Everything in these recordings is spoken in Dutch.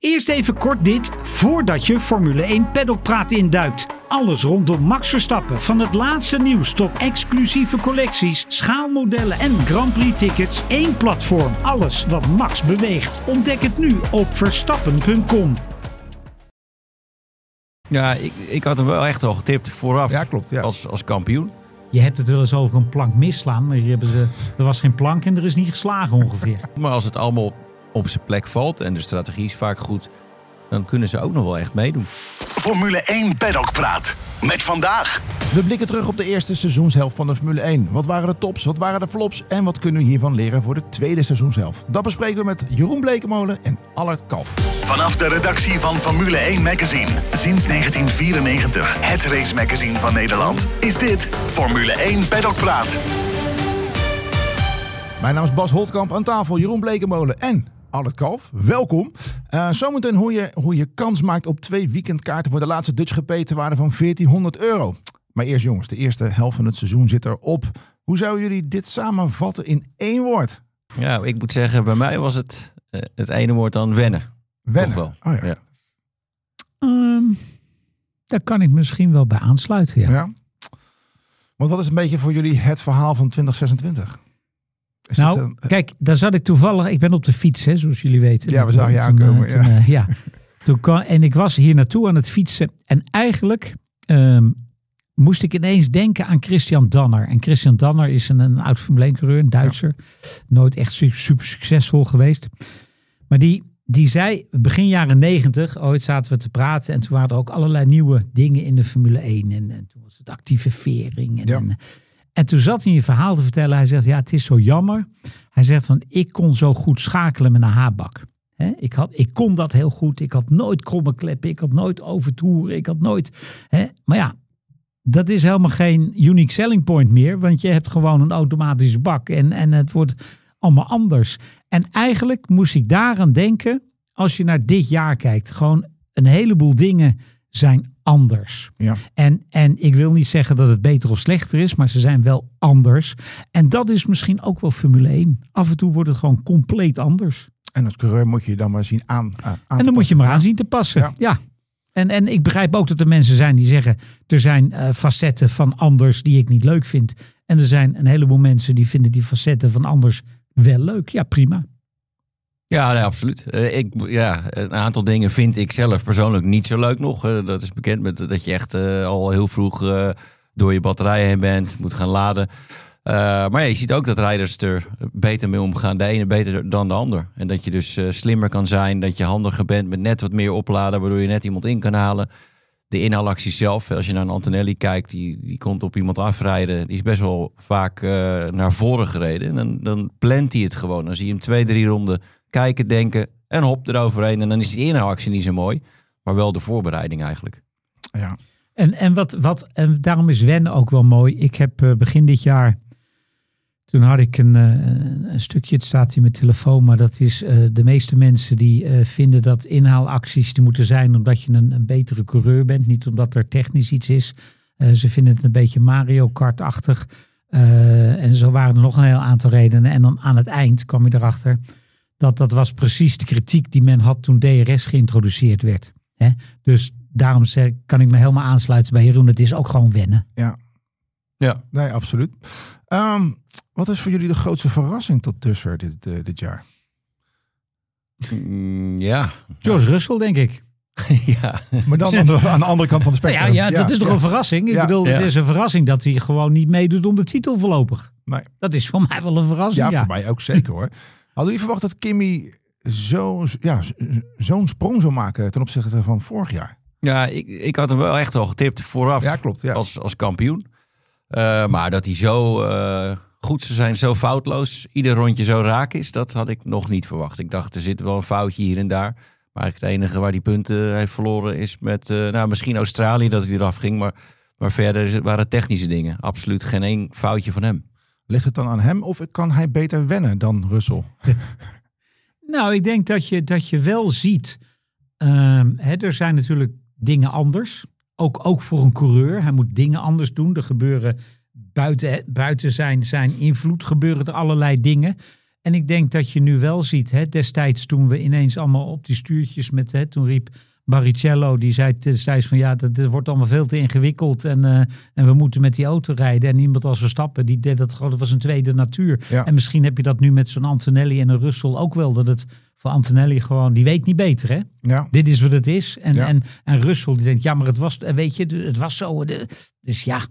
Eerst even kort dit, voordat je Formule 1 Paddockpraat induikt. Alles rondom Max Verstappen, van het laatste nieuws tot exclusieve collecties, schaalmodellen en Grand Prix tickets. Één platform, alles wat Max beweegt. Ontdek het nu op verstappen.com. Ja, ik had hem wel echt al getipt vooraf. Ja, klopt. Ja. Als kampioen. Je hebt het wel eens over een plank misslaan, maar hier er was geen plank en er is niet geslagen ongeveer. Maar als het allemaal op zijn plek valt en de strategie is vaak goed, dan kunnen ze ook nog wel echt meedoen. Formule 1 Paddockpraat. Met vandaag. We blikken terug op de eerste seizoenshelft van de Formule 1. Wat waren de tops, wat waren de flops en wat kunnen we hiervan leren voor de tweede seizoenshelft? Dat bespreken we met Jeroen Blekemolen en Allard Kalf. Vanaf de redactie van Formule 1 Magazine. Sinds 1994 het race magazine van Nederland. Is dit Formule 1 Paddockpraat. Mijn naam is Bas Holtkamp, aan tafel Jeroen Blekemolen en Allard Kalf. Welkom. Zometeen hoe je kans maakt op 2 weekendkaarten voor de laatste Dutch GP ter waarde van €1400. Maar eerst jongens, de eerste helft van het seizoen zit erop. Hoe zouden jullie dit samenvatten in 1 woord? Ja, ik moet zeggen, bij mij was het ene woord dan wennen. Wennen. Toch wel. Oh, ja. Ja. Daar kan ik misschien wel bij aansluiten, ja. Want wat is een beetje voor jullie het verhaal van 2026? Kijk, daar zat ik toevallig. Ik ben op de fiets, hè, zoals jullie weten. Ja, we zagen je aankomen. En ik was hier naartoe aan het fietsen. En eigenlijk moest ik ineens denken aan Christian Danner. En Christian Danner is een oud Formule 1-coureur, een Duitser. Ja. Nooit echt super succesvol geweest. Maar die zei, begin jaren 90, ooit zaten we te praten. En toen waren er ook allerlei nieuwe dingen in de Formule 1. En toen was het activering. En toen zat hij een verhaal te vertellen. Hij zegt, ja, het is zo jammer. Hij zegt van, ik kon zo goed schakelen met een haarbak. Ik kon dat heel goed. Ik had nooit kromme kleppen. Ik had nooit overtoeren. Ik had nooit... Maar ja, dat is helemaal geen unique selling point meer. Want je hebt gewoon een automatische bak. En het wordt allemaal anders. En eigenlijk moest ik daaraan denken, als je naar dit jaar kijkt. Gewoon een heleboel dingen zijn anders. Ja. En ik wil niet zeggen dat het beter of slechter is, maar ze zijn wel anders. En dat is misschien ook wel Formule 1. Af en toe wordt het gewoon compleet anders. En als coureur moet je dan maar zien aan en dan moet je maar aan zien te passen. Ja. En ik begrijp ook dat er mensen zijn die zeggen, er zijn facetten van anders die ik niet leuk vind. En er zijn een heleboel mensen die vinden die facetten van anders wel leuk. Ja, prima. Ja, nee, absoluut. Een aantal dingen vind ik zelf persoonlijk niet zo leuk nog. Dat is bekend met dat je echt al heel vroeg door je batterijen heen bent, moet gaan laden. Maar je ziet ook dat rijders er beter mee omgaan. De ene beter dan de ander. En dat je dus slimmer kan zijn, dat je handiger bent met net wat meer opladen, waardoor je net iemand in kan halen. De inhaalactie zelf, als je naar een Antonelli kijkt, die komt op iemand afrijden. Die is best wel vaak naar voren gereden. En dan plant hij het gewoon. Dan zie je hem 2-3 ronden kijken, denken en hop eroverheen. En dan is die inhaalactie niet zo mooi, maar wel de voorbereiding eigenlijk. Ja. En daarom is wennen ook wel mooi. Ik heb begin dit jaar, toen had ik een stukje, het staat in mijn telefoon, maar dat is de meeste mensen die vinden dat inhaalacties die moeten zijn omdat je een betere coureur bent. Niet omdat er technisch iets is. Ze vinden het een beetje Mario Kart-achtig. En zo waren er nog een heel aantal redenen. En dan aan het eind kwam je erachter dat was precies de kritiek die men had toen DRS geïntroduceerd werd. Dus daarom kan ik me helemaal aansluiten bij Jeroen. Het is ook gewoon wennen. Ja, nee, absoluut. Wat is voor jullie de grootste verrassing tot dusver dit jaar? George Russell, denk ik. Ja. Maar dan aan de andere kant van het spectrum. Ja, dat is toch een verrassing? Ik bedoel, het is een verrassing dat hij gewoon niet meedoet om de titel voorlopig. Nee. Dat is voor mij wel een verrassing. Ja, voor mij ook zeker hoor. Hadden jullie verwacht dat Kimi zo'n sprong zou maken ten opzichte van vorig jaar? Ja, ik had hem wel echt al getipt vooraf. Ja, klopt. Ja. Als kampioen. Maar dat hij zo goed zou zijn, zo foutloos, ieder rondje zo raak is, dat had ik nog niet verwacht. Ik dacht, er zit wel een foutje hier en daar. Maar het enige waar die punten heeft verloren is met misschien Australië dat hij eraf ging. Maar verder waren technische dingen. Absoluut geen één foutje van hem. Ligt het dan aan hem of kan hij beter wennen dan Russell? Nou, ik denk dat je wel ziet. Er zijn natuurlijk dingen anders. Ook voor een coureur. Hij moet dingen anders doen. Er gebeuren buiten zijn invloed gebeuren er allerlei dingen. En ik denk dat je nu wel ziet, hè, destijds toen we ineens allemaal op die stuurtjes toen riep Barrichello, die zei destijds van dat wordt allemaal veel te ingewikkeld en we moeten met die auto rijden. En iemand als Verstappen, die deed dat gewoon, dat was een tweede natuur. Ja. En misschien heb je dat nu met zo'n Antonelli en een Russell ook wel, dat het voor Antonelli gewoon, die weet niet beter, hè? Ja. Dit is wat het is. Ja. En Russell die denkt, ja, maar het was, weet je, het was zo. Dus ja,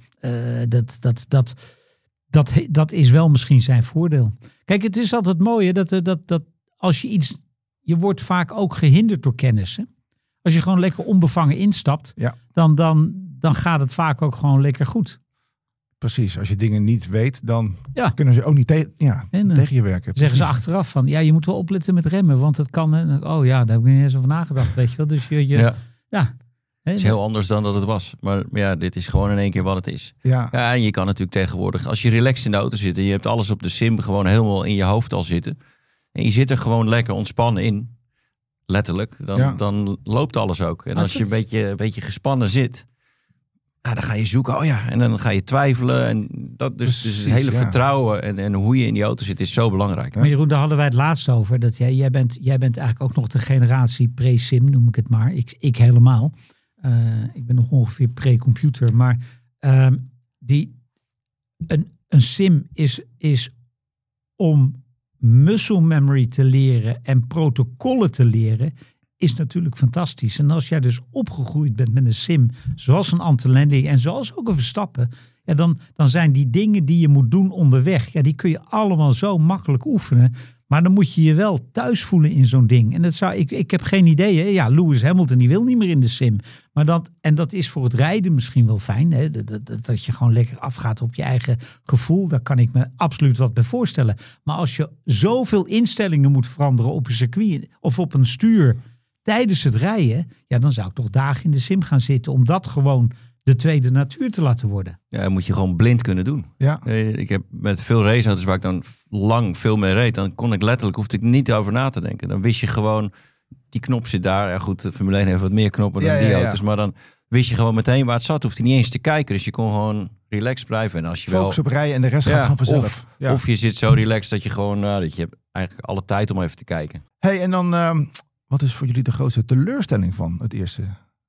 dat is wel misschien zijn voordeel. Kijk, het is altijd mooi hè, dat als je iets, je wordt vaak ook gehinderd door kennis. Hè? Als je gewoon lekker onbevangen instapt, Ja. dan gaat het vaak ook gewoon lekker goed. Precies, als je dingen niet weet, dan Ja. kunnen ze ook niet tegen je werken. Zeggen ze Precies. achteraf van, ja, je moet wel opletten met remmen, want het kan. Oh ja, daar heb ik niet eens over nagedacht, weet je wel. Dus Ja. Hè, Het is heel anders dan dat het was. Maar ja, dit is gewoon in één keer wat het is. Ja. Ja, en je kan natuurlijk tegenwoordig, als je relaxed in de auto zit en je hebt alles op de sim gewoon helemaal in je hoofd al zitten. En je zit er gewoon lekker ontspannen in, letterlijk, dan loopt alles ook. En Maar als je dat een beetje gespannen zit, dan ga je zoeken, en dan ga je twijfelen. En dat dus het hele vertrouwen en hoe je in die auto zit is zo belangrijk. Maar Jeroen, daar hadden wij het laatst over. Dat jij bent eigenlijk ook nog de generatie pre-sim, noem ik het maar. Ik helemaal. Ik ben nog ongeveer pre-computer. Maar een sim is om muscle memory te leren en protocollen te leren, is natuurlijk fantastisch. En als jij dus opgegroeid bent met een sim, zoals een Antonelli en zoals ook een Verstappen, ja, dan zijn die dingen die je moet doen onderweg, ja, die kun je allemaal zo makkelijk oefenen. Maar dan moet je je wel thuis voelen in zo'n ding. En ik heb geen idee. Hè? Ja, Lewis Hamilton die wil niet meer in de sim. Maar dat is voor het rijden misschien wel fijn. Hè? Dat je gewoon lekker afgaat op je eigen gevoel. Daar kan ik me absoluut wat bij voorstellen. Maar als je zoveel instellingen moet veranderen op een circuit of op een stuur tijdens het rijden, ja, dan zou ik toch dagen in de sim gaan zitten om dat gewoon de tweede natuur te laten worden. Ja, dat moet je gewoon blind kunnen doen. Ja. Ik heb met veel raceauto's waar ik dan lang veel mee reed, dan kon ik letterlijk, hoefde ik niet over na te denken. Dan wist je gewoon, die knop zit daar. Ja goed, de Formule 1 heeft wat meer knoppen dan die auto's. Maar dan wist je gewoon meteen waar het zat. Hoefde je niet eens te kijken. Dus je kon gewoon relaxed blijven. En als je Focus op rijden en de rest gaat gewoon vanzelf. Of je zit zo relaxed dat je gewoon, dat je hebt eigenlijk alle tijd om even te kijken. Hey, en dan, wat is voor jullie de grootste teleurstelling van het eerste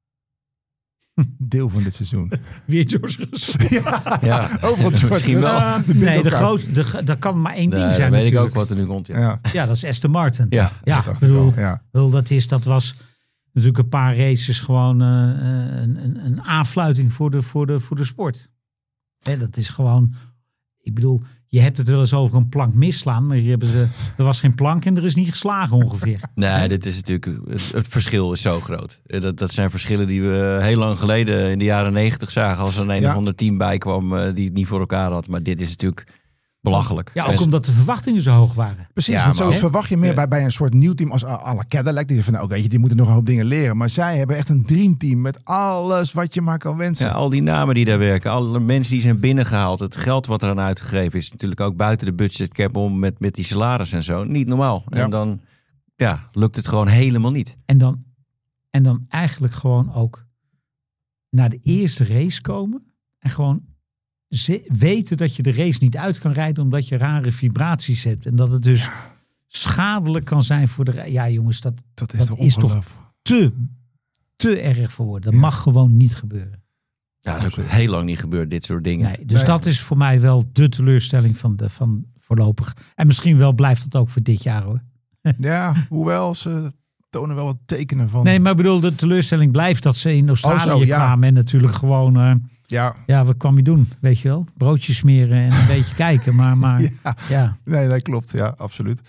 deel van dit seizoen? Weer George Russell. Ja, overal George misschien wel. Russell. Nee, dat kan maar één ding zijn dan weet natuurlijk. ik ook wat er nu komt. Ja. Ja, Dat is Aston Martin. Ja. Ja, dacht ik bedoel, ik al, ja. dat was natuurlijk een paar races gewoon een aanfluiting voor de sport. Hè, dat is gewoon, ik bedoel, je hebt het wel eens over een plank misslaan, maar hier er was geen plank en er is niet geslagen ongeveer. Nee, dit is natuurlijk, het verschil is zo groot. Dat zijn verschillen die we heel lang geleden in de jaren 90 zagen als er een of ander team bij kwam die het niet voor elkaar had. Maar dit is natuurlijk belachelijk. Ja, ook omdat de verwachtingen zo hoog waren. Precies, Ja, want zo maar- verwacht je meer bij een soort nieuw team als à la Cadillac. Die zeggen van, weet je, die moeten nog een hoop dingen leren. Maar zij hebben echt een dreamteam met alles wat je maar kan wensen. Ja, al die namen die daar werken, alle mensen die zijn binnengehaald, het geld wat eraan uitgegeven is natuurlijk ook buiten de budgetcap om met die salaris en zo. Niet normaal. Ja. En dan lukt het gewoon helemaal niet. En dan eigenlijk gewoon ook naar de eerste race komen en gewoon weten dat je de race niet uit kan rijden omdat je rare vibraties hebt. En dat het dus schadelijk kan zijn voor de... Ja jongens, dat is toch ongelooflijk. te erg voor worden. Dat mag gewoon niet gebeuren. Ja, dat is ook heel lang niet gebeurd, dit soort dingen. Nee, dus dat is voor mij wel de teleurstelling van voorlopig. En misschien wel blijft het ook voor dit jaar hoor. Ja, hoewel ze tonen wel wat tekenen van... Nee, maar ik bedoel, de teleurstelling blijft dat ze in Australië ja. kwamen en natuurlijk gewoon... Ja, wat kwam je doen, weet je wel? Broodjes smeren en een beetje kijken, maar ja. Nee, dat klopt. Ja, absoluut.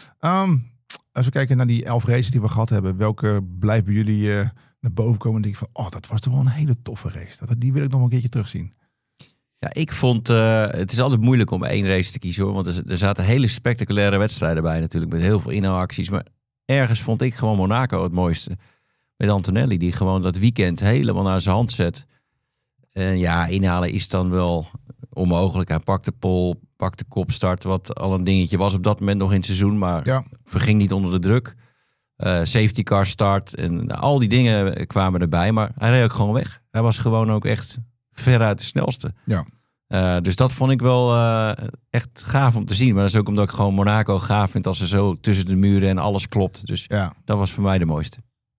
Als we kijken naar die 11 races die we gehad hebben, welke blijft bij jullie naar boven komen en denk ik van, dat was toch wel een hele toffe race. Die wil ik nog een keertje terugzien. Ja, ik vond, het is altijd moeilijk om één race te kiezen hoor. Want er zaten hele spectaculaire wedstrijden bij natuurlijk. Met heel veel inhaalacties. Maar ergens vond ik gewoon Monaco het mooiste. Met Antonelli die gewoon dat weekend helemaal naar zijn hand zet. En ja, inhalen is dan wel onmogelijk. Hij pakt de pole, pakt de kopstart. Wat al een dingetje was op dat moment nog in het seizoen. Maar verging niet onder de druk. Safety car start. En al die dingen kwamen erbij. Maar hij reed ook gewoon weg. Hij was gewoon ook echt veruit de snelste. Ja. Dus dat vond ik wel echt gaaf om te zien. Maar dat is ook omdat ik gewoon Monaco gaaf vind als ze zo tussen de muren en alles klopt. Dus dat was voor mij de mooiste.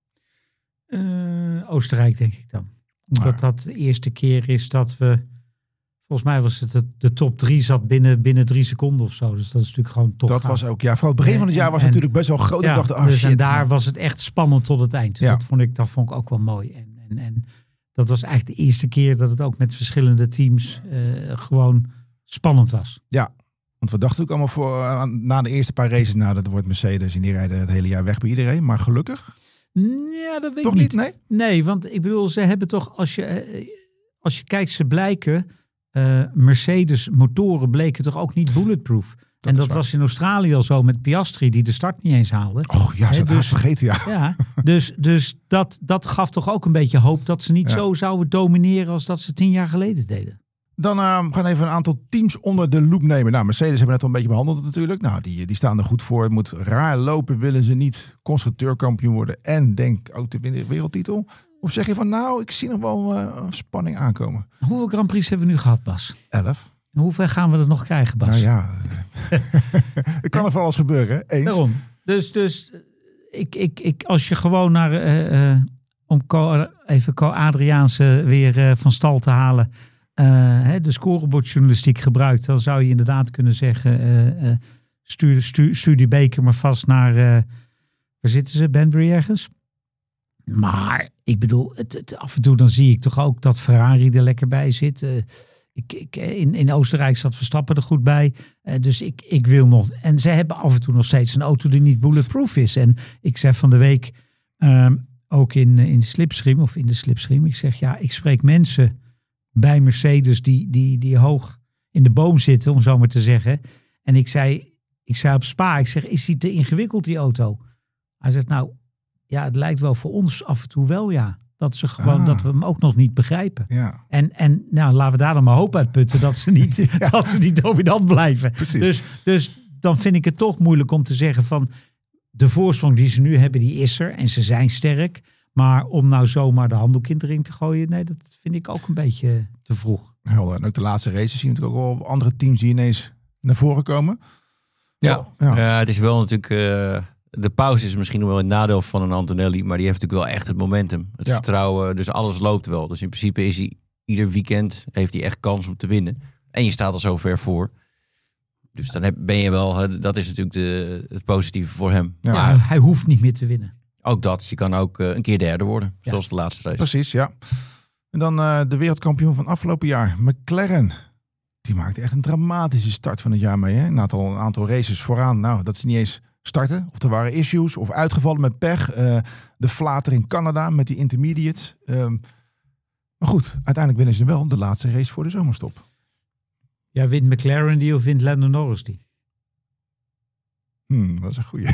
Oostenrijk denk ik dan. Omdat dat de eerste keer is dat we... Volgens mij was het de top 3 zat binnen 3 seconden of zo. Dus dat is natuurlijk gewoon toch dat gaaf. Was ook, vooral het begin van het jaar was het natuurlijk best wel groot. Ja, ik dacht, dus shit. En daar was het echt spannend tot het eind. Dus Ja. dat vond ik ook wel mooi. En dat was eigenlijk de eerste keer dat het ook met verschillende teams gewoon spannend was. Ja, want we dachten ook allemaal na de eerste paar races, dat wordt Mercedes en die rijden het hele jaar weg bij iedereen. Maar gelukkig? Ja, dat weet toch ik niet. Nee? Nee, want ik bedoel, ze hebben toch, als je kijkt, ze blijken, Mercedes motoren bleken toch ook niet bulletproof. Dat was in Australië al zo met Piastri, die de start niet eens haalde. Oh ja, ze had haast vergeten, ja. Ja, dus dat gaf toch ook een beetje hoop dat ze niet zo zouden domineren als dat ze 10 jaar geleden deden. Dan gaan we even een aantal teams onder de loep nemen. Nou, Mercedes hebben we net al een beetje behandeld natuurlijk. Nou, die staan er goed voor. Het moet raar lopen, willen ze niet constructeurkampioen worden. En denk ook de wereldtitel. Of zeg je van, ik zie nog wel spanning aankomen. Hoeveel Grand Prix hebben we nu gehad, Bas? 11. Hoeveel gaan we er nog krijgen, Bas? Nou ja, er kan er van alles gebeuren, hè? Eens. Daarom. Dus ik als je gewoon naar, om Adriaanse weer van stal te halen, de scorebordjournalistiek gebruikt, dan zou je inderdaad kunnen zeggen, stuur die beker maar vast naar, waar zitten ze, Banbury ergens? Maar ik bedoel, af en toe dan zie ik toch ook dat Ferrari er lekker bij zit. In Oostenrijk zat Verstappen er goed bij. Dus ik wil nog. En ze hebben af en toe nog steeds een auto die niet bulletproof is. En ik zeg van de week ook in de slipstream. Ik zeg ik spreek mensen bij Mercedes die hoog in de boom zitten, om zo maar te zeggen. En ik zei op Spa, is die te ingewikkeld, die auto? Hij zegt, het lijkt wel voor ons af en toe wel, ja. Dat ze gewoon dat we hem ook nog niet begrijpen. Ja. En laten we daar dan maar hoop uit putten dat ze niet, dat ze niet dominant blijven. Dus dan vind ik het toch moeilijk om te zeggen van de voorsprong die ze nu hebben, die is er. En ze zijn sterk. Maar om nou zomaar de handdoek in de ring te gooien, nee, dat vind ik ook een beetje te vroeg. Helder. En ook de laatste races zien we natuurlijk ook wel andere teams die ineens naar voren komen. Ja, het is wel natuurlijk... De pauze is misschien wel een nadeel van een Antonelli, maar die heeft natuurlijk wel echt het momentum. Het vertrouwen, dus alles loopt wel. Dus in principe is hij ieder weekend, heeft hij echt kans om te winnen. En je staat er zo ver voor. Dus dan ben je wel, dat is natuurlijk het positieve voor hem. Ja, maar hij hoeft niet meer te winnen. Ook dat, je kan ook een keer derde worden, zoals de laatste race. Precies, ja. En dan de wereldkampioen van afgelopen jaar, McLaren. Die maakte echt een dramatische start van het jaar mee. Hè? Een aantal races vooraan, dat is niet eens... starten. Of er waren issues of uitgevallen met pech. De flater in Canada met die intermediates. Maar goed, uiteindelijk winnen ze wel de laatste race voor de zomerstop. Ja, wint McLaren die of wint Lando Norris die? Dat is een goeie.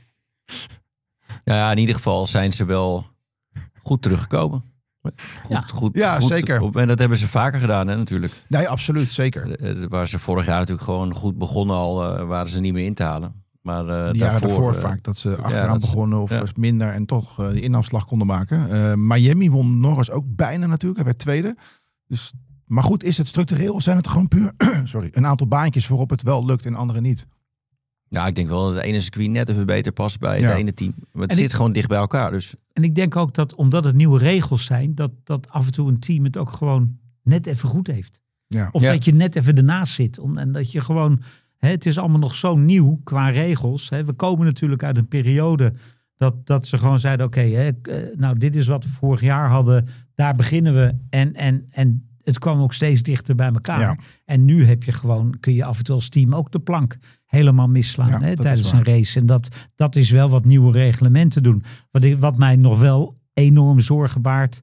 Ja, in ieder geval zijn ze wel goed teruggekomen. Goed, zeker. En dat hebben ze vaker gedaan, hè, natuurlijk. Nee, absoluut, zeker. Waar ze vorig jaar natuurlijk gewoon goed begonnen al, waren ze niet meer in te halen. Maar die jaren daarvoor vaak dat ze achteraan begonnen of minder en toch de inhaalslag konden maken. Miami won Norris ook bijna natuurlijk. Hij werd tweede. Dus, maar goed, is het structureel of zijn het gewoon puur een aantal baantjes waarop het wel lukt en andere niet? Ja, ik denk wel dat het ene circuit net even beter past bij het ene team. Maar het zit gewoon dicht bij elkaar. Dus. En ik denk ook dat omdat het nieuwe regels zijn, dat af en toe een team het ook gewoon net even goed heeft. Ja. Of dat je net even ernaast zit. En dat je gewoon... Het is allemaal nog zo nieuw qua regels. We komen natuurlijk uit een periode dat ze gewoon zeiden... dit is wat we vorig jaar hadden. Daar beginnen we. En het kwam ook steeds dichter bij elkaar. Ja. En nu kun je af en toe als team ook de plank helemaal misslaan tijdens een race. En dat is wel wat nieuwe reglementen doen. Wat mij nog wel enorm zorgen baart...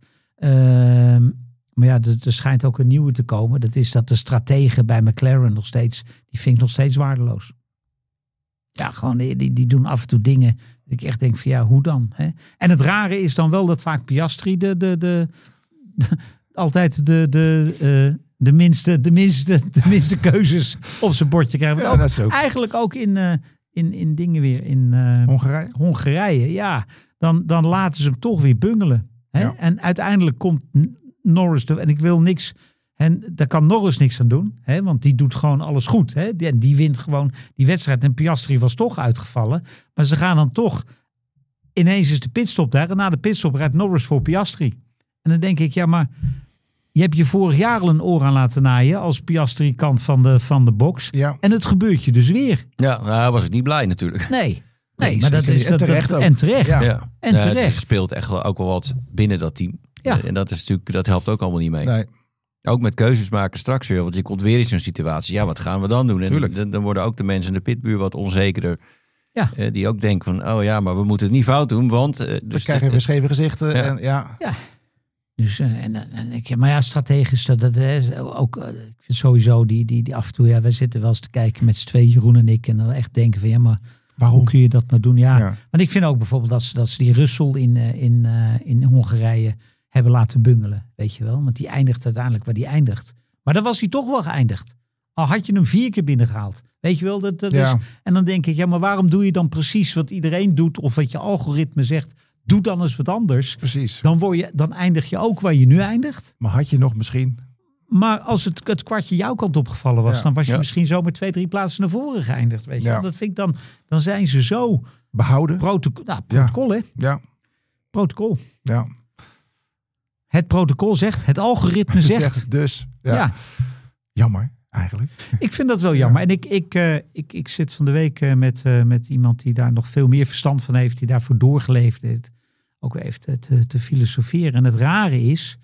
Maar er schijnt ook een nieuwe te komen. Dat is dat de strategen bij McLaren die vind ik nog steeds waardeloos. Ja, gewoon die doen af en toe dingen dat ik echt denk van hoe dan? Hè? En het rare is dan wel dat vaak Piastri altijd de minste keuzes op zijn bordje krijgt. Ja, dat is ook. Eigenlijk ook in dingen weer in Hongarije. Ja, dan laten ze hem toch weer bungelen. Hè? Ja. En uiteindelijk komt Norris, en ik wil niks En daar kan Norris niks aan doen. Hè, want die doet gewoon alles goed. Hè. Die wint gewoon die wedstrijd. En Piastri was toch uitgevallen. Maar ze gaan dan toch... Ineens is de pitstop daar. En na de pitstop rijdt Norris voor Piastri. En dan denk ik, ja, maar... Je hebt je vorig jaar al een oor aan laten naaien als Piastri kant van de box. Ja. En het gebeurt je dus weer. Ja, nou was ik niet blij natuurlijk. Nee, Nee, maar dat zeker is niet. En terecht ook. En terecht. Ja. Ja. En Ja, terecht. het speelt echt wel ook wel wat binnen dat team. Ja. En dat is natuurlijk, dat helpt ook allemaal niet mee. Nee. Ook met keuzes maken straks weer. Want je komt weer in zo'n situatie. Ja, wat gaan we dan doen? Tuurlijk. En dan worden ook de mensen in de pitbuur wat onzekerder. Ja. Die ook denken van, oh ja, maar we moeten het niet fout doen. Want Dus dus krijgen we weer scheve gezichten. Ja. En, ja. Dus, maar ja, strategisch, dat is ook, ik vind sowieso die af en toe, ja, wij zitten wel eens te kijken met z'n twee, Jeroen en ik, en dan echt denken van, ja, maar hoe kun je dat nou doen? Ja, Ja. want ik vind ook bijvoorbeeld dat ze die Russell in Hongarije hebben laten bungelen, weet je wel. Want die eindigt uiteindelijk waar die eindigt. Maar dan was hij toch wel geëindigd. Al had je hem 4 keer binnengehaald. Weet je wel, dat Ja. is, en dan denk ik, ja, maar waarom doe je dan precies wat iedereen doet, of wat je algoritme zegt, doe dan eens wat anders. Precies. Dan eindig je ook waar je nu eindigt. Maar had je nog misschien... Maar als het kwartje jouw kant opgevallen was, Ja. dan was je Ja. misschien zo met 2-3 plaatsen naar voren geëindigd. Weet je? Ja. Dat vind ik dan zijn ze zo Behouden. protocol, hè? Ja. Protocol. Ja. Het protocol zegt, het algoritme zegt. Dus. Ja. Ja, Jammer, eigenlijk. ik vind dat wel jammer. En ik zit van de week met iemand die daar nog veel meer verstand van heeft, die daarvoor doorgeleefd heeft, ook heeft te filosoferen. En het rare is,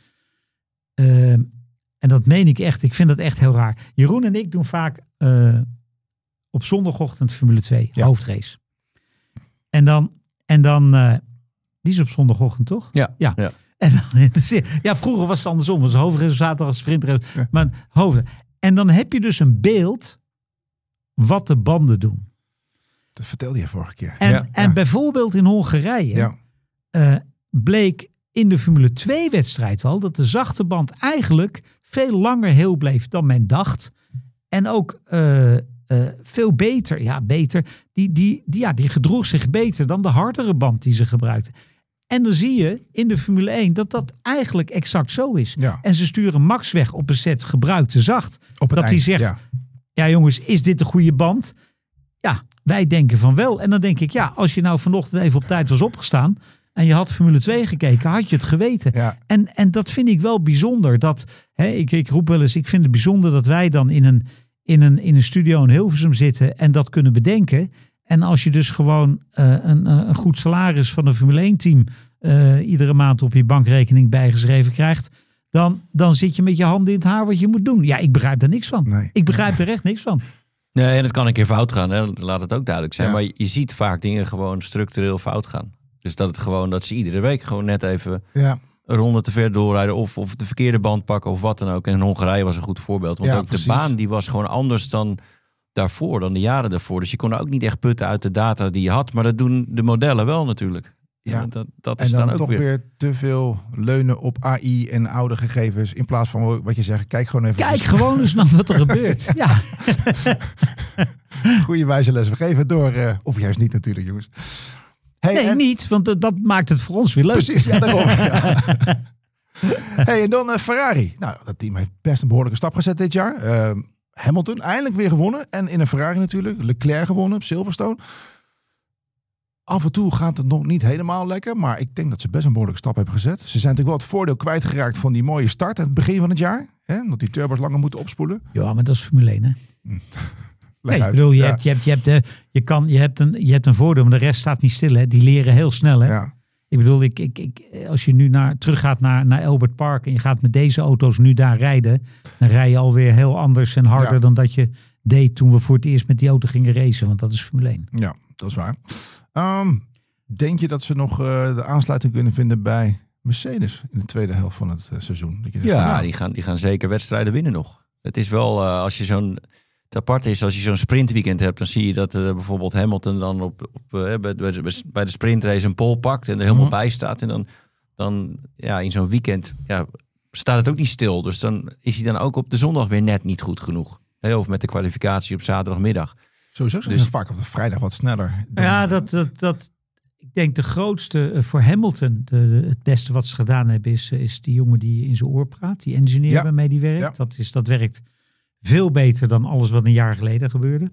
en dat meen ik echt, ik vind dat echt heel raar. Jeroen en ik doen vaak op zondagochtend Formule 2, Ja. hoofdrace. En dan die is op zondagochtend, toch? Ja. Ja. Ja. En dan, ja, vroeger was het andersom. Was hoofdrace zaterdag als sprintrace. Ja. Maar en dan heb je dus een beeld wat de banden doen. Dat vertelde je vorige keer. En bijvoorbeeld in Hongarije bleek in de Formule 2 wedstrijd al dat de zachte band eigenlijk veel langer heel bleef dan men dacht. En ook veel beter. Ja, beter. Die gedroeg zich beter dan de hardere band die ze gebruikten. En dan zie je in de Formule 1 dat eigenlijk exact zo is. Ja. En ze sturen Max weg op een set gebruikte zacht. Op het dat hij eind, zegt, ja. ja jongens, is dit de goede band? Ja, wij denken van wel. En dan denk ik, ja, als je nou vanochtend even op tijd was opgestaan en je had Formule 2 gekeken, had je het geweten. Ja. En dat vind ik wel bijzonder. Dat, ik roep wel eens, ik vind het bijzonder dat wij dan in een studio in Hilversum zitten en dat kunnen bedenken. En als je dus gewoon een goed salaris van een Formule 1 team iedere maand op je bankrekening bijgeschreven krijgt, dan zit je met je handen in het haar wat je moet doen. Ja, ik begrijp daar niks van. Nee. Ik begrijp er echt niks van. Nee, en het kan een keer fout gaan. Hè? Laat het ook duidelijk zijn. Ja. Maar je ziet vaak dingen gewoon structureel fout gaan. Dus dat ze iedere week gewoon net even Ja. een ronde te ver doorrijden. Of de verkeerde band pakken of wat dan ook. En Hongarije was een goed voorbeeld. Want Ja, ook precies. de baan die was gewoon anders dan daarvoor. Dan de jaren daarvoor. Dus je kon ook niet echt putten uit de data die je had. Maar dat doen de modellen wel natuurlijk. Ja. Dat En is dan dan ook toch weer te veel leunen op AI en oude gegevens. In plaats van wat je zegt, kijk gewoon even. Kijk gewoon eens naar wat er gebeurt. Ja. Goede wijze les. We geven het door. Of juist niet natuurlijk, jongens. Hey, Nee, niet, want dat maakt het voor ons weer leuk. Precies, ja, daarom. Ja. Hey, en dan Ferrari. Nou, dat team heeft best een behoorlijke stap gezet dit jaar. Hamilton eindelijk weer gewonnen. En in een Ferrari natuurlijk. Leclerc gewonnen op Silverstone. Af en toe gaat het nog niet helemaal lekker. Maar ik denk dat ze best een behoorlijke stap hebben gezet. Ze zijn natuurlijk wel het voordeel kwijtgeraakt van die mooie start aan het begin van het jaar. Hè? Dat die turbos langer moeten opspoelen. Ja, maar dat is Formule 1, hè? Leg Nee, ik uit. bedoel, Ja. je hebt een voordeel, maar de rest staat niet stil, hè? Die leren heel snel, hè? Ja. Ik bedoel, als je nu teruggaat naar Albert Park en je gaat met deze auto's nu daar rijden, dan rij je alweer heel anders en harder Ja. dan dat je deed toen we voor het eerst met die auto gingen racen, want dat is Formule 1. Ja, dat is waar. Denk je dat ze nog de aansluiting kunnen vinden bij Mercedes in de tweede helft van het seizoen? Dat je zegt, Ja, van, nou, die gaan zeker wedstrijden winnen nog. Het is wel, als je het apart is, als je zo'n sprintweekend hebt, dan zie je dat bijvoorbeeld Hamilton dan bij de sprintrace een pole pakt en er helemaal bij staat. En dan in zo'n weekend staat het ook niet stil. Dus dan is hij dan ook op de zondag weer net niet goed genoeg. Of met de kwalificatie op zaterdagmiddag. Sowieso zijn Dus- ze vaak op de vrijdag wat sneller. Dan, Ja, dat ik denk de grootste voor Hamilton, het beste wat ze gedaan hebben, is die jongen die in zijn oor praat. Die engineer waarmee die werkt. Ja. Dat werkt veel beter dan alles wat een jaar geleden gebeurde.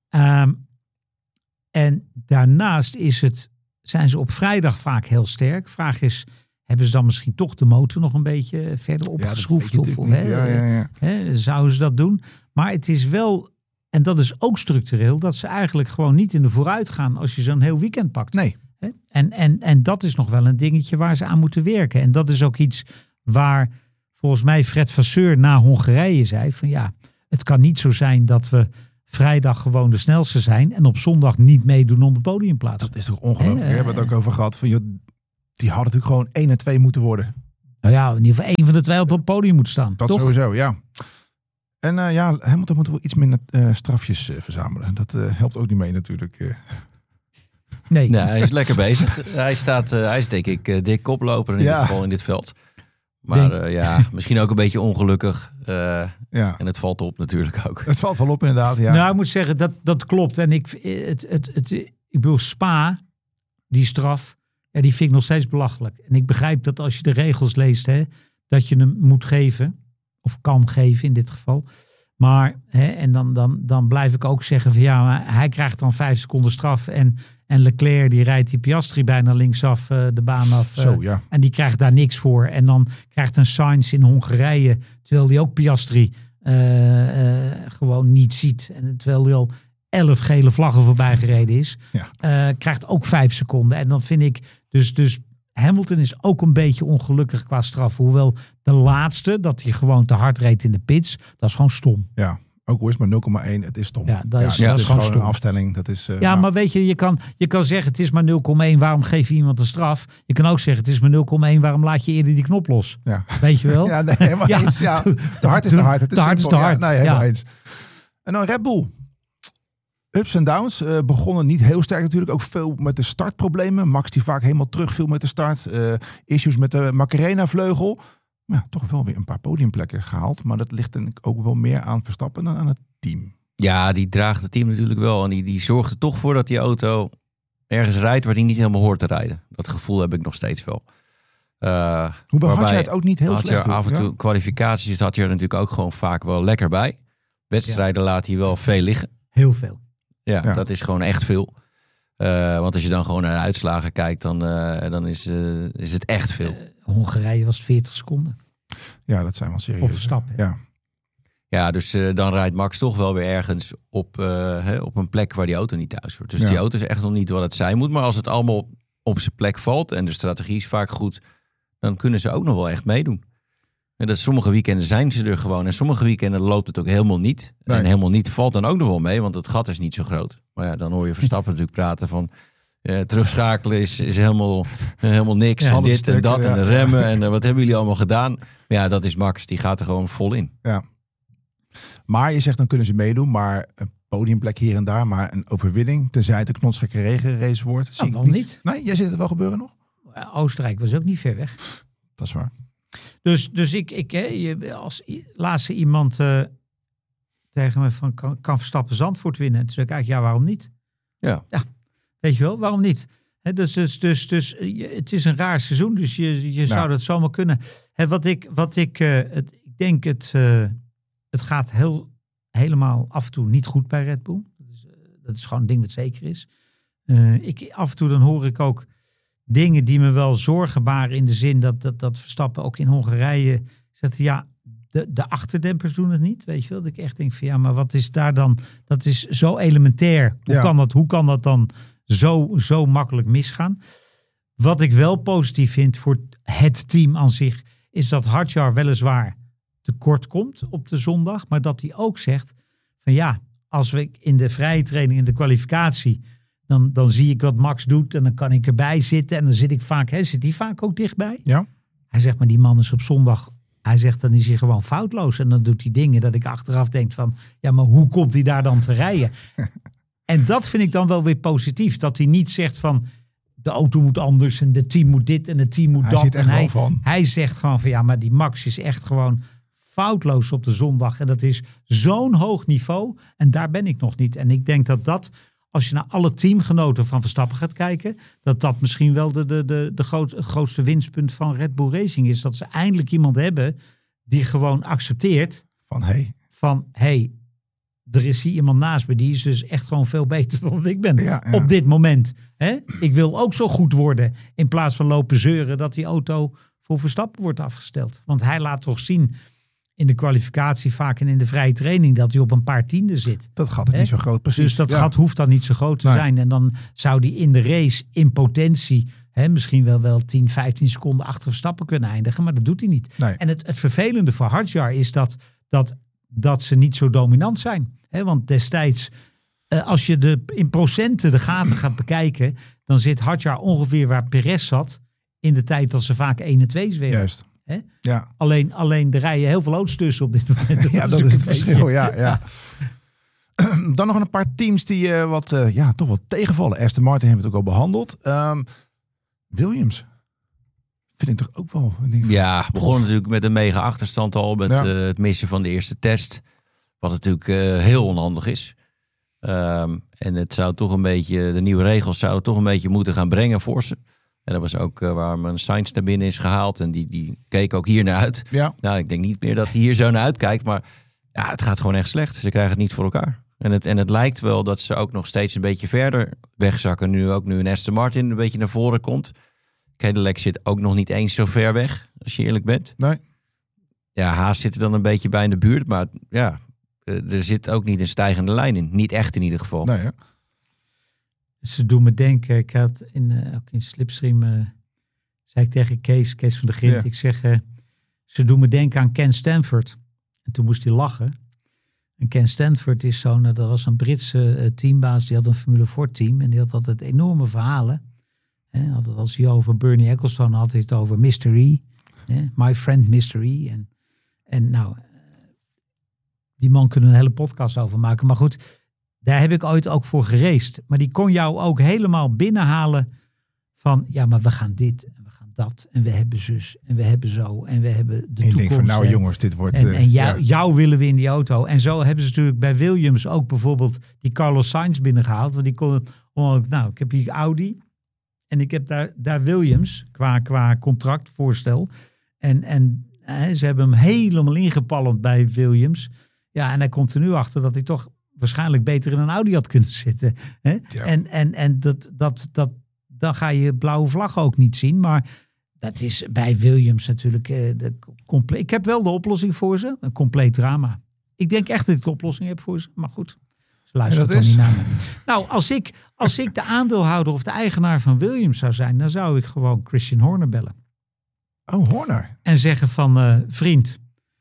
En daarnaast zijn ze op vrijdag vaak heel sterk. Vraag is, hebben ze dan misschien toch de motor nog een beetje verder opgeschroefd? Zouden ze dat doen? Maar het is wel, en dat is ook structureel, dat ze eigenlijk gewoon niet in de vooruit gaan als je zo'n heel weekend pakt. Nee. En dat is nog wel een dingetje waar ze aan moeten werken. En dat is ook iets waar volgens mij Fred Vasseur na Hongarije zei van ja, het kan niet zo zijn dat we vrijdag gewoon de snelste zijn en op zondag niet meedoen om de podiumplaats. Dat is toch ongelooflijk. We hebben het ook over gehad van joh, die hadden natuurlijk gewoon 1 en 2 moeten worden. Nou ja, in ieder geval 1 van de 2 op het podium moet staan. Dat toch? Sowieso, ja. En Hamilton moet wel iets minder strafjes verzamelen. Dat helpt ook niet mee natuurlijk. Nee, hij is lekker bezig. Hij is denk ik dik koploper in ieder geval in dit veld. Maar misschien ook een beetje ongelukkig. En het valt op natuurlijk ook. Het valt wel op inderdaad, ja. Nou, ik moet zeggen, dat klopt. En ik bedoel, Spa, die straf, die vind ik nog steeds belachelijk. En ik begrijp dat als je de regels leest, dat je hem moet geven. Of kan geven in dit geval. Maar, en dan blijf ik ook zeggen van ja, maar hij krijgt dan 5 seconden straf. En Leclerc die rijdt die Piastri bijna linksaf de baan af. En die krijgt daar niks voor. En dan krijgt een Sainz in Hongarije, terwijl die ook Piastri gewoon niet ziet. En terwijl hij al 11 gele vlaggen voorbij gereden is. Krijgt ook 5 seconden. En dan vind ik dus Hamilton is ook een beetje ongelukkig qua straf. Hoewel de laatste, dat hij gewoon te hard reed in de pits, dat is gewoon stom. Ja, ook hoe is het maar 0,1, het is stom. Ja, dat is gewoon stom. Een afstelling. Dat is, maar weet je, je kan zeggen het is maar 0,1, waarom geef je iemand een straf? Je kan ook zeggen het is maar 0,1, waarom laat je eerder die knop los? Ja. Weet je wel? Ja, nee, helemaal eens. Ja. Te hard is te hard. Het is te hard is te hard. Ja, nee, helemaal eens. En dan Red Bull. Ups en downs. Begonnen niet heel sterk natuurlijk. Ook veel met de startproblemen. Max die vaak helemaal terugviel met de start. Issues met de Macarena-vleugel. Ja, toch wel weer een paar podiumplekken gehaald. Maar dat ligt denk ik ook wel meer aan Verstappen dan aan het team. Ja, die draagt het team natuurlijk wel. En die zorgt er toch voor dat die auto ergens rijdt waar die niet helemaal hoort te rijden. Dat gevoel heb ik nog steeds wel. Hoewel had je het ook niet heel slecht. Af en toe kwalificaties had je er natuurlijk ook gewoon vaak wel lekker bij. Wedstrijden laat hij wel veel liggen. Heel veel. Ja, dat is gewoon echt veel. Want als je dan gewoon naar de uitslagen kijkt, dan is het echt veel. Hongarije was 40 seconden. Ja, dat zijn wel serieus. Op Verstappen. Ja, dus dan rijdt Max toch wel weer ergens op een plek waar die auto niet thuis hoort. Dus die auto is echt nog niet wat het zijn moet. Maar als het allemaal op zijn plek valt en de strategie is vaak goed, dan kunnen ze ook nog wel echt meedoen. En dat sommige weekenden zijn ze er gewoon. En sommige weekenden loopt het ook helemaal niet. Nee. En helemaal niet valt dan ook nog wel mee, want het gat is niet zo groot. Maar ja, dan hoor je Verstappen natuurlijk praten van terugschakelen is helemaal niks. Ja, en dit en dat en de remmen en wat hebben jullie allemaal gedaan? Maar ja, dat is Max. Die gaat er gewoon vol in. Ja. Maar je zegt dan kunnen ze meedoen, maar een podiumplek hier en daar, maar een overwinning, tenzij het een knotsgekke regenrace wordt. Nou, waarom niet? Nee, jij ziet het wel gebeuren nog? Oostenrijk was ook niet ver weg. Dat is waar. Dus ik als laatste iemand tegen me van kan Verstappen Zandvoort winnen. En toen zei ik eigenlijk, waarom niet? Ja. Weet je wel, waarom niet? Dus het is een raar seizoen, dus je zou dat zomaar kunnen. Ik denk het gaat helemaal af en toe niet goed bij Red Bull. Dat is gewoon een ding dat zeker is. Af en toe dan hoor ik ook dingen die me wel zorgen baren in de zin dat Verstappen ook in Hongarije zegt, de achterdempers doen het niet. Weet je wel, dat ik echt denk van maar wat is daar dan? Dat is zo elementair. Hoe kan dat dan zo makkelijk misgaan? Wat ik wel positief vind voor het team aan zich, is dat Hadjar weliswaar tekort komt op de zondag, maar dat hij ook zegt van als we in de vrije training, in de kwalificatie, dan zie ik wat Max doet en dan kan ik erbij zitten en dan zit hij vaak ook dichtbij. Ja. Hij zegt, maar die man is op zondag, hij zegt, dan is hij gewoon foutloos en dan doet hij dingen dat ik achteraf denk van, maar hoe komt hij daar dan te rijden? En dat vind ik dan wel weer positief, dat hij niet zegt van, de auto moet anders en de team moet dit en het team moet dat. Hij zegt gewoon van, maar die Max is echt gewoon foutloos op de zondag en dat is zo'n hoog niveau en daar ben ik nog niet. En ik denk dat als je naar alle teamgenoten van Verstappen gaat kijken, dat misschien wel het grootste winstpunt van Red Bull Racing is. Dat ze eindelijk iemand hebben die gewoon accepteert van hey, er is hier iemand naast me, die is dus echt gewoon veel beter dan ik ben op dit moment. Hè? Ik wil ook zo goed worden in plaats van lopen zeuren dat die auto voor Verstappen wordt afgesteld. Want hij laat toch zien in de kwalificatie vaak en in de vrije training dat hij op een paar tienden zit. Dat gat is niet zo groot, precies. Dus dat gat hoeft dan niet zo groot te zijn. En dan zou die in de race in potentie misschien wel 10, 15 seconden achter Verstappen kunnen eindigen. Maar dat doet hij niet. Nee. En het vervelende voor Hadjar is dat ze niet zo dominant zijn. Want destijds, als je in procenten de gaten gaat bekijken, dan zit Hadjar ongeveer waar Perez zat in de tijd dat ze vaak 1 en 2 werden. Juist. Ja. Alleen er rijden heel veel auto's tussen op dit moment. Dat is het verschil. Ja. Dan nog een paar teams die toch wat tegenvallen. Aston Martin hebben we het ook al behandeld. Williams. Vind ik toch ook wel. Begon natuurlijk met een mega achterstand al. Met het missen van de eerste test. Wat natuurlijk heel onhandig is. En het zou toch een beetje, de nieuwe regels zouden toch een beetje moeten gaan brengen voor ze. En dat was ook waar mijn Sainz naar binnen is gehaald. En die keek ook hier naar uit. Ja. Nou, ik denk niet meer dat hij hier zo naar uitkijkt. Maar ja, het gaat gewoon echt slecht. Ze krijgen het niet voor elkaar. En het lijkt wel dat ze ook nog steeds een beetje verder wegzakken. Nu een Aston Martin een beetje naar voren komt. Cadillac zit ook nog niet eens zo ver weg, als je eerlijk bent. Nee. Ja, Haas zit er dan een beetje bij in de buurt. Maar ja, er zit ook niet een stijgende lijn in. Niet echt in ieder geval. Nee, ja. Ze doen me denken, ik had ook in Slipstream, zei ik tegen Kees van der Grint, ik zeg, ze doen me denken aan Ken Stanford. En toen moest hij lachen. En Ken Stanford is dat was een Britse teambaas, die had een Formule 4 team en die had altijd enorme verhalen. Altijd als hij over Bernie Ecclestone had hij het over Mystery, My Friend Mystery. En nou, die man kunnen een hele podcast over maken. Maar goed, daar heb ik ooit ook voor geraced. Maar die kon jou ook helemaal binnenhalen van, ja, maar we gaan dit en we gaan dat. En we hebben zus en we hebben zo en we hebben de toekomst. Ik denk van, nou jongens, dit wordt... En jou willen we in die auto. En zo hebben ze natuurlijk bij Williams ook bijvoorbeeld die Carlos Sainz binnengehaald. Want die kon, ik heb hier Audi en ik heb daar Williams qua contractvoorstel. En ze hebben hem helemaal ingepalmd bij Williams. Ja, en hij komt er nu achter dat hij toch waarschijnlijk beter in een Audi had kunnen zitten. Hè? Ja. En dan ga je blauwe vlag ook niet zien. Maar dat is bij Williams natuurlijk compleet. Ik heb wel de oplossing voor ze. Een compleet drama. Ik denk echt dat ik de oplossing heb voor ze. Maar goed, ze luisteren toch niet naar me. Nou, als ik de aandeelhouder of de eigenaar van Williams zou zijn, dan zou ik gewoon Christian Horner bellen. Oh, Horner. En zeggen van, vriend,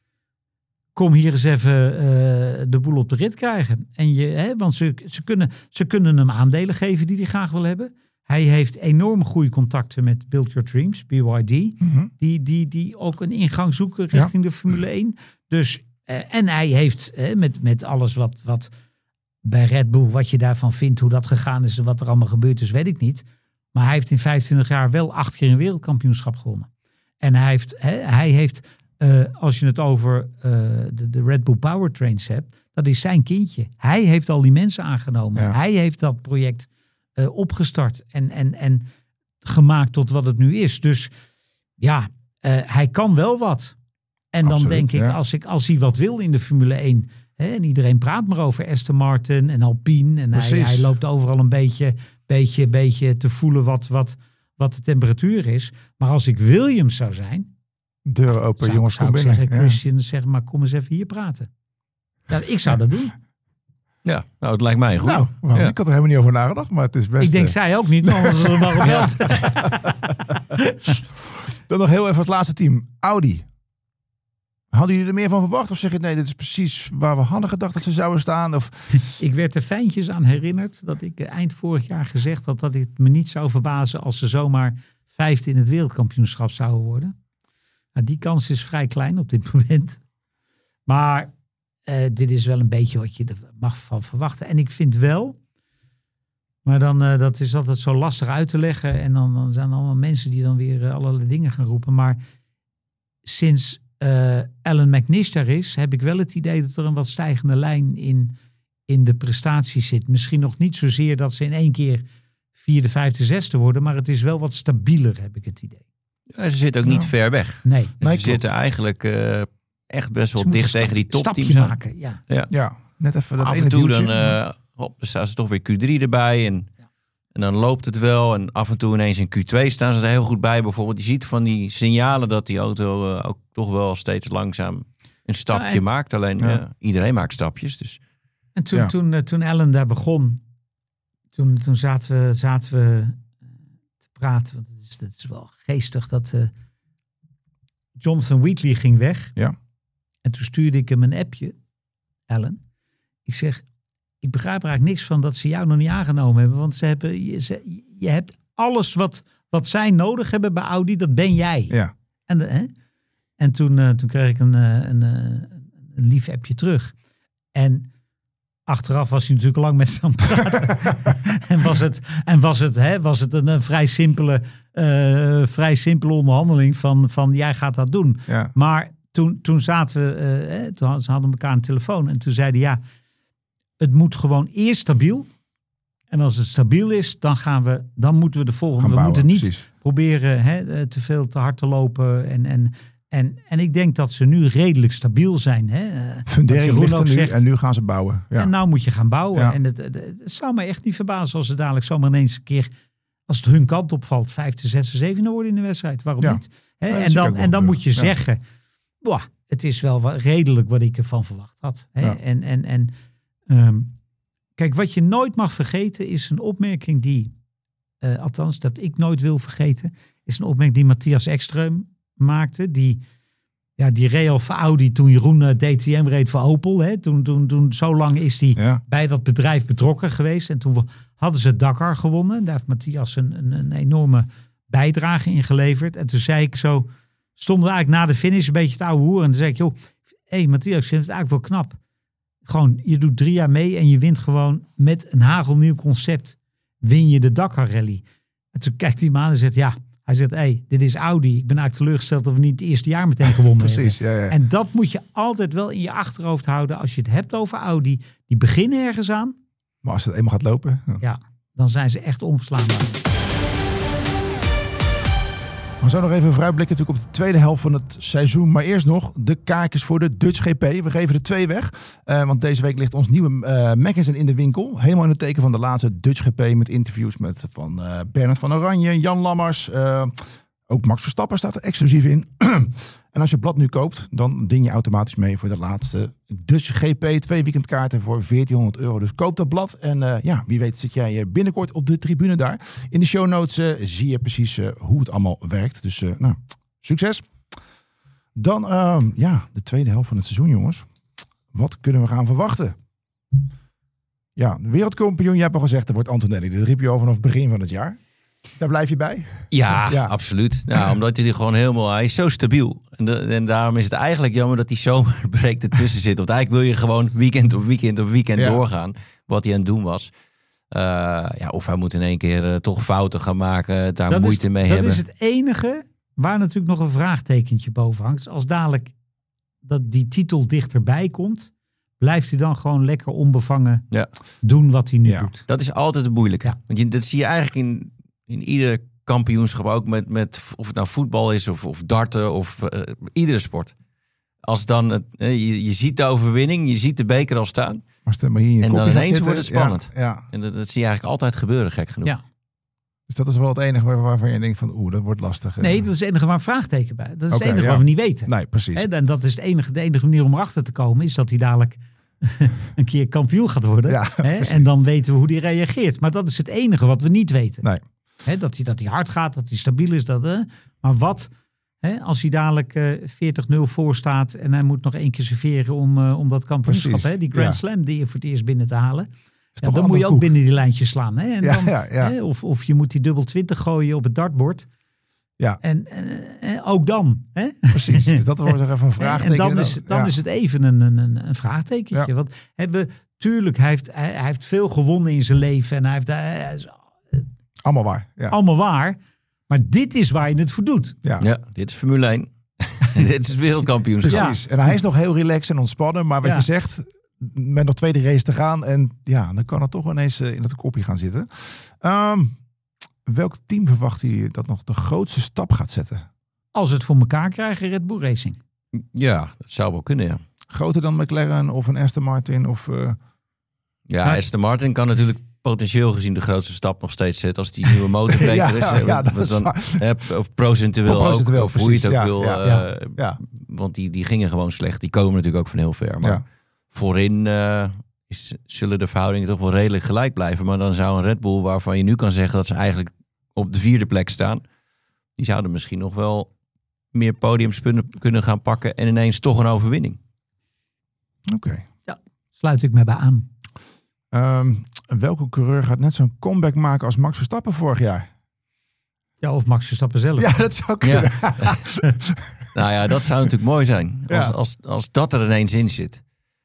kom hier eens even de boel op de rit krijgen. En want ze kunnen hem aandelen geven die hij graag wil hebben. Hij heeft enorm goede contacten met Build Your Dreams, BYD. Mm-hmm. Die ook een ingang zoeken richting de Formule 1. Dus, en hij heeft met alles wat bij Red Bull, wat je daarvan vindt, hoe dat gegaan is en wat er allemaal gebeurd is, weet ik niet. Maar hij heeft in 25 jaar wel 8 keer een wereldkampioenschap gewonnen. En hij heeft als je het over de Red Bull Powertrains hebt, dat is zijn kindje. Hij heeft al die mensen aangenomen. Ja. Hij heeft dat project opgestart en gemaakt tot wat het nu is. Dus ja, hij kan wel wat. En absoluut, dan denk ik, als hij wat wil in de Formule 1, en iedereen praat maar over Aston Martin en Alpine, en hij loopt overal een beetje te voelen wat de temperatuur is. Maar als ik Williams zou zijn, deuren open, jongens, kom binnen. Zeggen, Christian, zeg maar, kom eens even hier praten. Ja, ik zou dat doen. Ja, nou, het lijkt mij goed. Nou, ik had er helemaal niet over nagedacht, maar het is best... Ik denk zij ook niet, anders is er nog gebeld. Dan nog heel even het laatste team. Audi. Hadden jullie er meer van verwacht? Of zeg je, nee, dit is precies waar we hadden gedacht dat ze zouden staan? Of... Ik werd er fijntjes aan herinnerd dat ik eind vorig jaar gezegd had dat het me niet zou verbazen als ze zomaar 5e in het wereldkampioenschap zouden worden. Nou, die kans is vrij klein op dit moment. Maar dit is wel een beetje wat je er mag van verwachten. En ik vind wel, maar dan dat is altijd zo lastig uit te leggen. En dan zijn er allemaal mensen die dan weer allerlei dingen gaan roepen. Maar sinds Alan McNish daar is, heb ik wel het idee dat er een wat stijgende lijn in de prestatie zit. Misschien nog niet zozeer dat ze in één keer 4e, 5e, 6e worden, maar het is wel wat stabieler, heb ik het idee. Ja, ze zitten ook niet ver weg. Nee. Ze zitten eigenlijk echt best wel dicht tegen die topteams stapje aan. maken, ja. Ja, net even dat Af ene en toe duwtje. dan staan ze toch weer Q3 erbij en dan loopt het wel. En af en toe ineens in Q2 staan ze er heel goed bij. Bijvoorbeeld, je ziet van die signalen dat die auto ook toch wel steeds langzaam een stapje maakt. Alleen iedereen maakt stapjes. Dus. En toen Ellen daar begon, toen zaten we te praten. Want het is wel geestig dat Jonathan Wheatley ging weg. Ja. En toen stuurde ik hem een appje, Ellen. Ik zeg, ik begrijp er eigenlijk niks van dat ze jou nog niet aangenomen hebben. Want je hebt alles wat zij nodig hebben bij Audi, dat ben jij. Ja. En toen kreeg ik een lief appje terug. En achteraf was hij natuurlijk lang met ze aan het praten. en was het een vrij simpele onderhandeling van jij gaat dat doen. Ja. Maar toen zaten we, ze hadden elkaar een telefoon en toen zeiden ja, het moet gewoon eerst stabiel. En als het stabiel is, dan moeten we de volgende. Gaan bouwen, we moeten niet precies. proberen te hard te lopen. En ik denk dat ze nu redelijk stabiel zijn. Fundering ligt er nu zegt, en nu gaan ze bouwen. Ja. En nou moet je gaan bouwen. Ja. En het zou me echt niet verbazen als ze dadelijk zomaar ineens een keer, als het hun kant opvalt, 5e, 6e, 7e worden in de wedstrijd. Waarom niet? En dan moet je zeggen, wow, het is wel redelijk wat ik ervan verwacht had. Ja. Kijk, wat je nooit mag vergeten is een opmerking die, althans dat ik nooit wil vergeten, is een opmerking die Matthias Ekström maakte. Die reed al voor Audi toen Jeroen DTM reed voor Opel. Hè. Toen zo lang is hij bij dat bedrijf betrokken geweest. En toen hadden ze Dakar gewonnen. Daar heeft Matthias een enorme bijdrage in geleverd. En toen zei ik zo, stonden we eigenlijk na de finish een beetje het oude hoer. En dan zei ik, joh, Matthias, ik vind het eigenlijk wel knap. Gewoon, je doet 3 jaar mee en je wint gewoon met een hagelnieuw concept. Win je de Dakar Rally. En toen kijkt hij me aan en zegt, hij zegt, dit is Audi. Ik ben eigenlijk teleurgesteld dat we niet het eerste jaar meteen gewonnen Precies, hebben. ja. En dat moet je altijd wel in je achterhoofd houden als je het hebt over Audi. Die beginnen ergens aan. Maar als het eenmaal gaat lopen. Dan zijn ze echt onverslaanbaar. We zo nog even vooruitblikken natuurlijk op de tweede helft van het seizoen. Maar eerst nog de kaartjes voor de Dutch GP. We geven er 2 weg. Want deze week ligt ons nieuwe magazine in de winkel. Helemaal in het teken van de laatste Dutch GP. Met interviews van Bernard van Oranje, Jan Lammers. Ook Max Verstappen staat er exclusief in. En als je het blad nu koopt, dan ding je automatisch mee voor de laatste Dutch GP. 2 weekendkaarten voor €1400. Dus koop dat blad. En wie weet zit jij binnenkort op de tribune daar. In de show notes zie je precies hoe het allemaal werkt. Dus succes. Dan de tweede helft van het seizoen, jongens. Wat kunnen we gaan verwachten? Ja, de wereldkampioen, je hebt al gezegd, dat wordt Antonelli. Dat riep je al vanaf het begin van het jaar. Daar blijf je bij? Ja, absoluut. Nou, omdat hij is zo stabiel. En daarom is het eigenlijk jammer dat die zomerbreak ertussen zit. Want eigenlijk wil je gewoon weekend op weekend doorgaan. Wat hij aan het doen was. Of hij moet in één keer toch fouten gaan maken. Daar moeite mee hebben. Dat is het enige waar natuurlijk nog een vraagtekentje boven hangt. Dus als dadelijk dat die titel dichterbij komt, blijft hij dan gewoon lekker onbevangen doen wat hij nu doet. Dat is altijd het moeilijke. Ja. Want dat zie je eigenlijk in ieder kampioenschap, ook met of het nou voetbal is of darten of iedere sport. Als dan je ziet de overwinning, je ziet de beker al staan. Maar hier en dan ineens wordt het spannend. Ja. En dat zie je eigenlijk altijd gebeuren, gek genoeg. Ja. Dus dat is wel het enige waarvan je denkt van dat wordt lastig. Nee, dat is het enige waar een vraagteken bij. Dat is het enige wat we niet weten. Nee, precies. En dat is de enige manier om erachter te komen, is dat hij dadelijk een keer kampioen gaat worden. Ja, en dan weten we hoe hij reageert. Maar dat is het enige wat we niet weten. Nee. Dat hij hard gaat, dat hij stabiel is. Maar wat als hij dadelijk 40-0 voor staat en hij moet nog 1 keer serveren om dat kampioenschap, die Grand Slam die je voor het eerst binnen te halen. Dan moet je ook binnen die lijntjes slaan. En dan, of je moet die dubbel 20 gooien op het dartbord. Ja. En ook dan. Precies, dus dat wordt er even een vraagteken. En dan is het even een vraagtekentje. Ja. Want tuurlijk, hij heeft veel gewonnen in zijn leven. En hij is allemaal waar. Ja. Allemaal waar. Maar dit is waar je het voor doet. Ja, dit is Formule 1. Dit is wereldkampioenschap. Precies. En hij is nog heel relaxed en ontspannen. Maar wat je zegt, met nog 2 races te gaan. En ja, dan kan het toch ineens in dat kopje gaan zitten. Welk team verwacht u dat nog de grootste stap gaat zetten? Als we het voor elkaar krijgen, Red Bull Racing. Ja, dat zou wel kunnen, ja. Groter dan McLaren of een Aston Martin? Ja, Aston Martin kan natuurlijk potentieel gezien de grootste stap nog steeds zetten als die nieuwe motor beter is. Dat is dan, waar. of procentueel ook, of hoe je het ook wil. Ja. Want die gingen gewoon slecht. Die komen natuurlijk ook van heel ver. Maar voorin zullen de verhoudingen toch wel redelijk gelijk blijven. Maar dan zou een Red Bull, waarvan je nu kan zeggen dat ze eigenlijk op de 4e plek staan, die zouden misschien nog wel meer podiumspunten kunnen gaan pakken en ineens toch een overwinning. Oké. Ja, sluit ik me bij aan. Welke coureur gaat net zo'n comeback maken als Max Verstappen vorig jaar? Ja, of Max Verstappen zelf. Ja, dat zou kunnen. Ja. Nou ja, dat zou natuurlijk mooi zijn. Als dat er ineens in zit.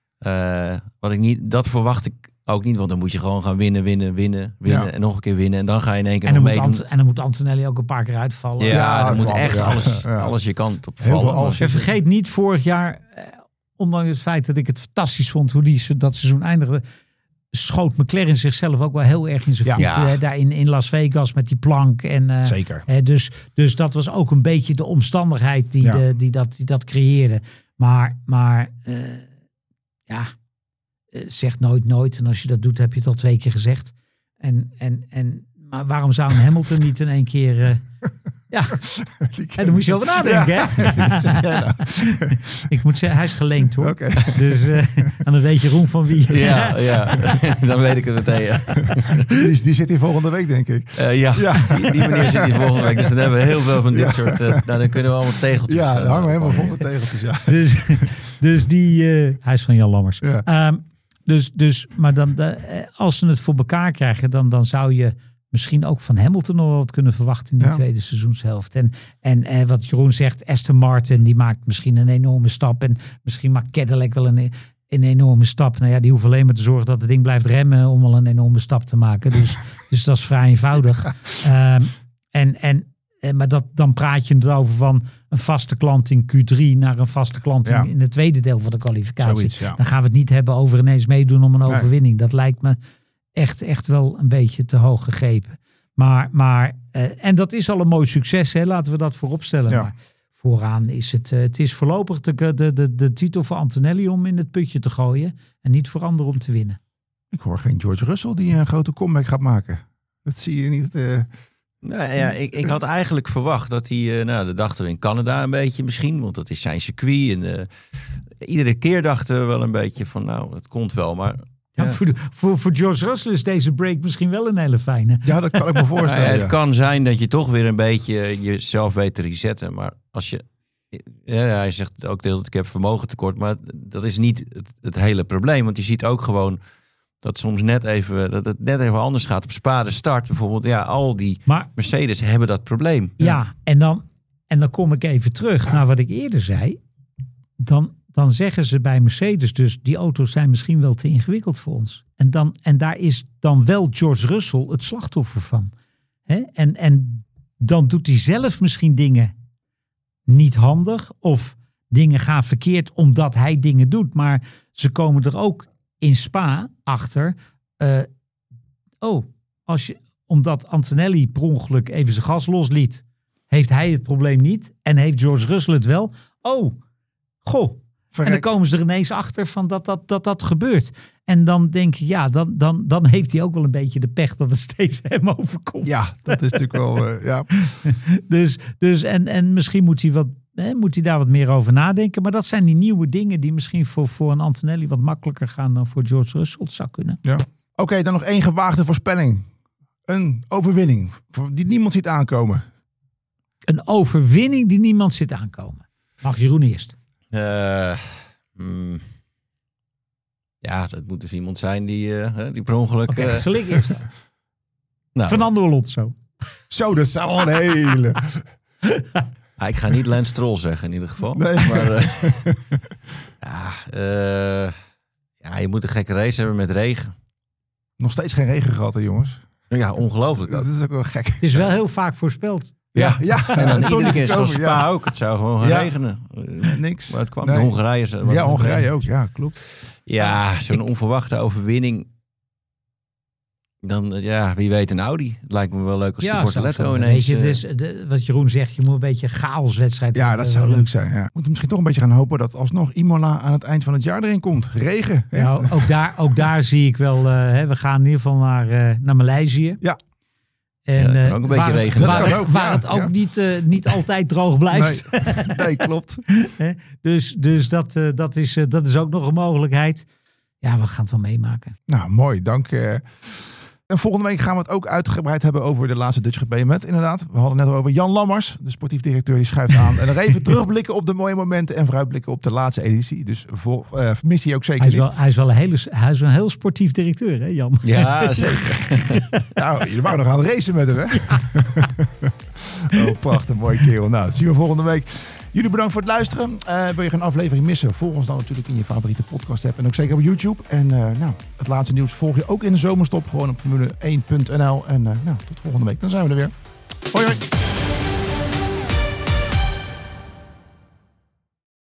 Dat verwacht ik ook niet. Want dan moet je gewoon gaan winnen. Ja. En nog een keer winnen. En dan ga je in één keer nog meedoen. En dan moet Antonelli ook een paar keer uitvallen. Ja, dan moet echt alles je kant op vallen. En vergeet niet, vorig jaar, ondanks het feit dat ik het fantastisch vond hoe dat seizoen eindigde, schoot McLaren zichzelf ook wel heel erg in zijn voet. Ja. Daar in Las Vegas met die plank. En, zeker. Dus dat was ook een beetje de omstandigheid die dat creëerde. Maar zeg nooit. En als je dat doet, heb je het al 2 keer gezegd. Maar waarom zou een Hamilton niet in één keer... daar moest je over nadenken. Ja. Hè? Ik moet zeggen, hij is geleend hoor. Okay. Dus en dan weet je Jeroen van wie. Ja, dan weet ik het meteen. Ja. Die zit hier volgende week, denk ik. Die meneer zit hier volgende week. Dus dan hebben we heel veel van dit soort... dan kunnen we allemaal tegeltjes. Ja, dan hangen we helemaal vol met tegeltjes. Ja. Dus die... hij is van Jan Lammers. Ja. Maar dan, als ze het voor elkaar krijgen, dan zou je misschien ook van Hamilton nog wat kunnen verwachten in die tweede seizoenshelft. En wat Jeroen zegt, Aston Martin, die maakt misschien een enorme stap. En misschien maakt Cadillac wel een enorme stap. Nou ja, die hoeven alleen maar te zorgen dat het ding blijft remmen om al een enorme stap te maken. Dus dat is vrij eenvoudig. Maar dan praat je erover van een vaste klant in Q3 naar een vaste klant in het tweede deel van de kwalificatie. Zoiets, Dan gaan we het niet hebben over ineens meedoen om een overwinning. Dat lijkt me echt wel een beetje te hoog gegrepen. Maar en dat is al een mooi succes, hè? Laten we dat voorop stellen. Ja. Maar vooraan is het is voorlopig de titel voor Antonelli om in het putje te gooien en niet voor anderen om te winnen. Ik hoor geen George Russell die een grote comeback gaat maken. Dat zie je niet. Ik had eigenlijk verwacht dat hij, dat dachten we in Canada een beetje misschien, want dat is zijn circuit. En iedere keer dachten we wel een beetje van, het komt wel, maar... Ja. Voor George Russell is deze break misschien wel een hele fijne. Ja, dat kan ik me voorstellen. Het kan zijn dat je toch weer een beetje jezelf weet te resetten. Maar als je... hij zegt ook dat ik heb vermogen tekort. Maar dat is niet het hele probleem. Want je ziet ook gewoon dat soms dat het net even anders gaat. Op Spa de start bijvoorbeeld. Ja, al die Mercedes hebben dat probleem. Ja, en dan kom ik even terug naar wat ik eerder zei. Dan zeggen ze bij Mercedes dus, die auto's zijn misschien wel te ingewikkeld voor ons. En daar is dan wel George Russell het slachtoffer van. Hè? En dan doet hij zelf misschien dingen niet handig of dingen gaan verkeerd omdat hij dingen doet. Maar ze komen er ook in Spa achter. Omdat Antonelli per ongeluk even zijn gas losliet, heeft hij het probleem niet en heeft George Russell het wel. Verrek. En dan komen ze er ineens achter van dat gebeurt. En dan denk je, dan heeft hij ook wel een beetje de pech dat het steeds hem overkomt. Ja, dat is natuurlijk wel, Dus en misschien moet hij daar wat meer over nadenken. Maar dat zijn die nieuwe dingen die misschien voor een Antonelli wat makkelijker gaan dan voor George Russell. Het zou kunnen. Ja. Oké, dan nog 1 gewaagde voorspelling. Een overwinning die niemand ziet aankomen. Een overwinning die niemand ziet aankomen. Mag Jeroen eerst? Dat moet dus iemand zijn die per ongeluk... Oké, zal ik eerst? Fernando Alonso. Zo, dat zou een hele... Ik ga niet Lance Stroll zeggen in ieder geval. Nee. Maar je moet een gekke race hebben met regen. Nog steeds geen regen gehad, hè, jongens? Ja, ongelooflijk ook. Dat is ook wel gek. Het is wel heel vaak voorspeld Ja. En dan Toch iedere niet keer zoals gekomen, Spa ja. ook. Het zou gewoon gaan Ja. regenen. Niks. Maar het kwam. Nee. De Hongarije. Ja, Hongarije ook. Ja, klopt. Ja, zo'n onverwachte overwinning. Dan, wie weet een Audi. Het lijkt me wel leuk als die Bortoletto ineens... Weet je, dus, wat Jeroen zegt, je moet een beetje chaoswedstrijd. Ja, dat zou leuk zijn. Ja. We moeten misschien toch een beetje gaan hopen dat alsnog Imola aan het eind van het jaar erin komt. Regen. Hè? Nou, ook daar zie ik wel, we gaan in ieder geval naar Maleisië. Ja. En, kan ook een beetje regenen. Waar het ook niet altijd droog blijft. Nee, klopt. Dus dat is ook nog een mogelijkheid. Ja, we gaan het wel meemaken. Nou, mooi. Dank. En volgende week gaan we het ook uitgebreid hebben over de laatste Dutch GP met, inderdaad. We hadden net over Jan Lammers, de sportief directeur, die schuift aan. En nog even terugblikken op de mooie momenten en vooruitblikken op de laatste editie. Dus mis hij ook zeker niet. Hij is wel een heel sportief directeur, hè Jan? Ja, zeker. Nou, jullie waren nog aan het racen met hem, hè? Oh, prachtig, mooi kerel. Nou, dat zien we volgende week. Jullie bedankt voor het luisteren. Wil je geen aflevering missen? Volg ons dan natuurlijk in je favoriete podcast app. En ook zeker op YouTube. En het laatste nieuws volg je ook in de zomerstop. Gewoon op Formule1.nl. En tot volgende week. Dan zijn we er weer. Hoi hoi.